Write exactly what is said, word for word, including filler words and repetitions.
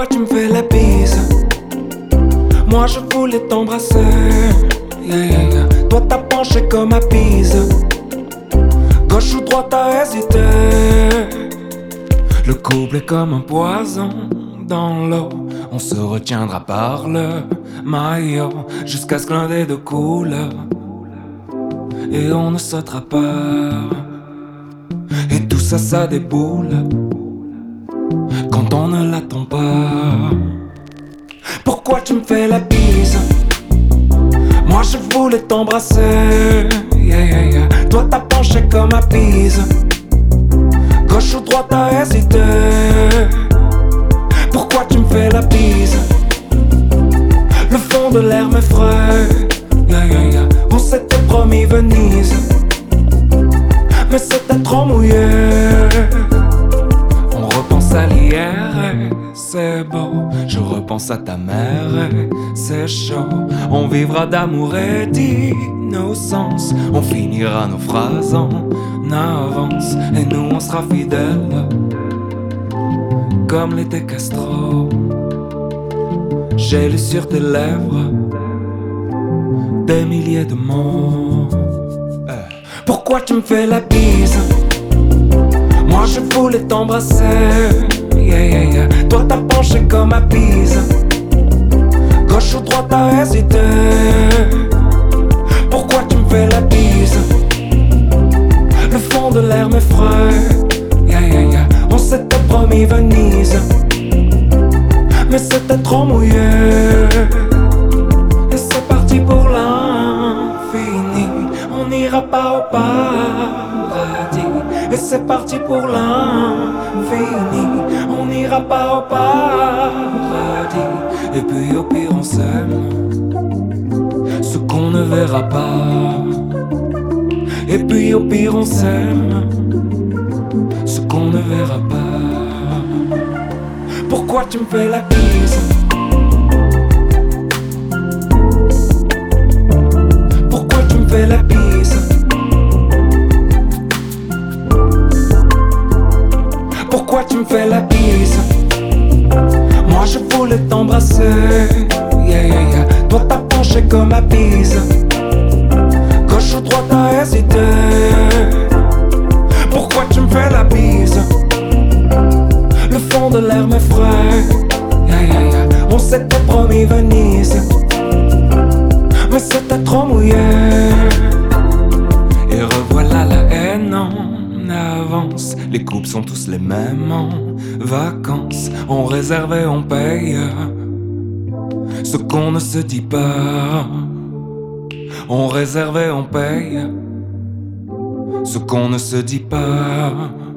tu me fais la bise? Moi je voulais t'embrasser, yeah, yeah, yeah. Toi t'as penché comme à Pise. Gauche ou droite t'as hésité. Le couple est comme un poison dans l'eau. On se retiendra par le maillot jusqu'à ce que l'un des deux coule. Et on ne sautera pas. Et tout ça, ça déboule quand on ne l'attend pas. Pourquoi tu me fais la bise? Moi je voulais t'embrasser, yeah, yeah, yeah. Toi t'as penché comme à Pise. Gauche ou droite t'as hésité. Pourquoi tu me fais la bise? Le fond de l'air m'effraie, yeah, yeah, yeah. On s'était promis Venise, mais c'était trop mouillé. On repense à l'hier et c'est beau. Je repense à ta mère et c'est chaud. On vivra d'amour et d'innocence. On finira nos phrases en avance. Et nous on sera fidèles comme l'était Castro. J'ai lu sur tes lèvres des milliers de mots. Pourquoi tu me fais la bise? Moi je voulais t'embrasser, yeah, yeah, yeah. Toi t'as penché comme à Pise. Gauche ou droite t'as hésité. Pourquoi tu me fais la bise? Le fond de l'air m'effraie, yeah, yeah, yeah. On s'était promis Venise, mais c'était trop mouillé. Et c'est parti pour l'infini. On n'ira pas au paradis. Et c'est parti pour l'infini. On n'ira pas au paradis. Et puis au pire on s'aime, ce qu'on ne verra pas. Et puis au pire on s'aime, ce qu'on ne verra pas. Pourquoi tu me fais la bise? Pourquoi tu me fais la bise? Pourquoi tu me fais la bise? Moi je voulais t'embrasser, yeah, yeah, yeah. Toi t'as penché comme à Pise. Gauche ou droite t'as hésité. Pourquoi tu me fais la bise? Le fond de l'air m'effraie, yeah, yeah, yeah. On s'était promis Venise, mais c'était trop mouillé. Et revoilà la haine en avance. Les couples sont tous les mêmes en vacances. On réserve et on paye ce qu'on ne se dit pas. On réserve et on paye ce qu'on ne se dit pas.